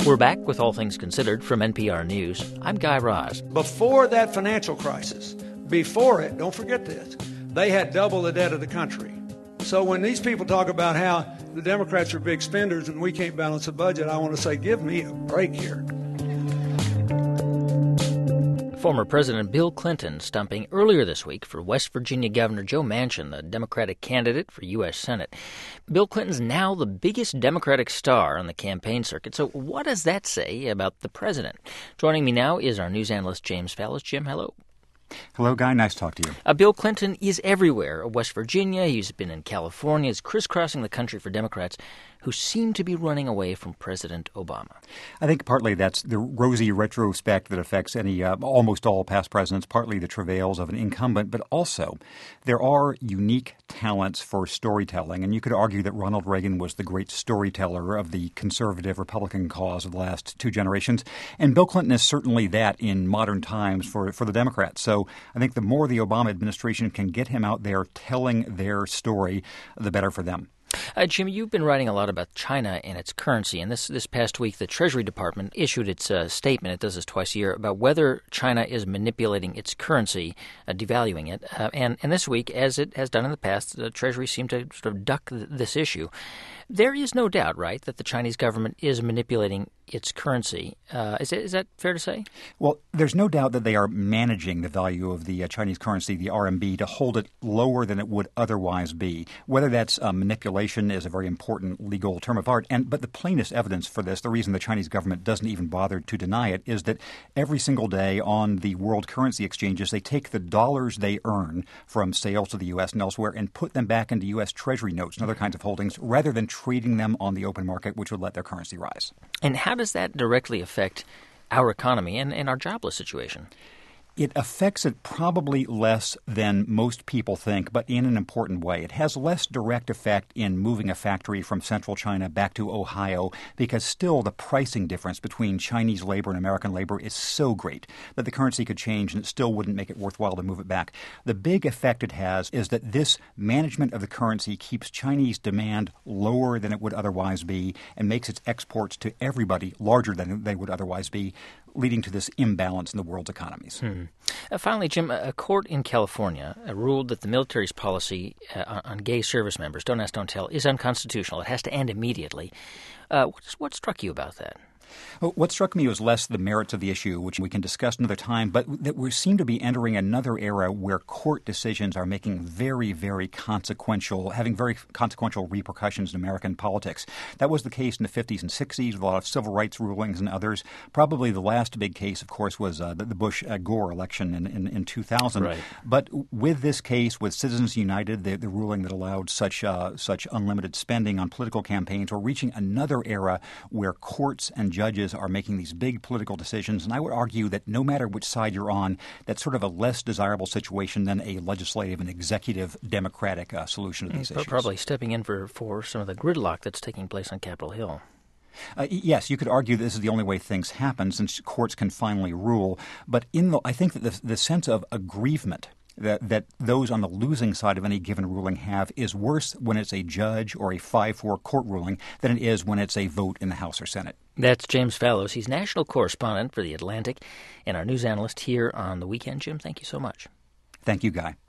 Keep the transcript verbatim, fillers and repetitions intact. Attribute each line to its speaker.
Speaker 1: We're back with All Things Considered from N P R News. I'm Guy Raz.
Speaker 2: Before that financial crisis, before it, don't forget this, they had double the debt of the country. So when these people talk about how the Democrats are big spenders and we can't balance the budget, I want to say, give me a break here.
Speaker 1: Former President Bill Clinton stumping earlier this week for West Virginia Governor Joe Manchin, the Democratic candidate for U S Senate. Bill Clinton's now the biggest Democratic star on the campaign circuit. So what does that say about the president? Joining me now is our news analyst James Fallows. Jim, hello.
Speaker 3: Hello, Guy. Nice to talk to you.
Speaker 1: Uh, Bill Clinton is everywhere. West Virginia, he's been in California. He's crisscrossing the country for Democrats who seem to be running away from President Obama.
Speaker 3: I think partly that's the rosy retrospect that affects any uh, almost all past presidents, partly the travails of an incumbent, but also there are unique talents for storytelling. And you could argue that Ronald Reagan was the great storyteller of the conservative Republican cause of the last two generations. And Bill Clinton is certainly that in modern times for, for the Democrats. So I think the more the Obama administration can get him out there telling their story, the better for them.
Speaker 1: Uh, Jim, you've been writing a lot about China and its currency, and this this past week the Treasury Department issued its uh, statement, it does this twice a year, about whether China is manipulating its currency, uh, devaluing it. Uh, and, and this week, as it has done in the past, the Treasury seemed to sort of duck th- this issue. There is no doubt, right, that the Chinese government is manipulating its currency. Uh, is, it, is that fair to say?
Speaker 3: Well, there's no doubt that they are managing the value of the uh, Chinese currency, the R M B, to hold it lower than it would otherwise be. Whether that's uh, manipulation is a very important legal term of art. And but the plainest evidence for this, the reason the Chinese government doesn't even bother to deny it, is that every single day on the world currency exchanges, they take the dollars they earn from sales to the U S and elsewhere and put them back into U S Treasury notes and other kinds of holdings rather than trading them on the open market, which would let their currency rise.
Speaker 1: And how does that directly affect our economy and, and our jobless situation?
Speaker 3: It affects it probably less than most people think, but in an important way. It has less direct effect in moving a factory from central China back to Ohio because still the pricing difference between Chinese labor and American labor is so great that the currency could change and it still wouldn't make it worthwhile to move it back. The big effect it has is that this management of the currency keeps Chinese demand lower than it would otherwise be and makes its exports to everybody larger than they would otherwise be, leading to this imbalance in the world's economies.
Speaker 1: Hmm. Uh, finally, Jim, a court in California uh, ruled that the military's policy uh, on gay service members, don't ask, don't tell, is unconstitutional. It has to end immediately. Uh, what, what struck you about that?
Speaker 3: What struck me was less the merits of the issue, which we can discuss another time, but that we seem to be entering another era where court decisions are making very, very consequential, having very consequential repercussions in American politics. That was the case in the fifties and sixties with a lot of civil rights rulings and others. Probably the last big case, of course, was uh, the, the Bush-Gore election in, in, in two thousand.
Speaker 1: Right.
Speaker 3: But with this case, with Citizens United, the, the ruling that allowed such uh, such unlimited spending on political campaigns, we're reaching another era where courts and judges are making these big political decisions. And I would argue that no matter which side you're on, that's sort of a less desirable situation than a legislative and executive democratic uh, solution to these
Speaker 1: But
Speaker 3: issues.
Speaker 1: Probably stepping in for, for some of the gridlock that's taking place on Capitol Hill.
Speaker 3: Uh, yes, you could argue this is the only way things happen since courts can finally rule. But in the, I think that the, the sense of aggrievement that, that those on the losing side of any given ruling have is worse when it's a judge or a five four court ruling than it is when it's a vote in the House or Senate.
Speaker 1: That's James Fallows. He's national correspondent for The Atlantic and our news analyst here on The Weekend. Jim, thank you so much.
Speaker 3: Thank you, Guy.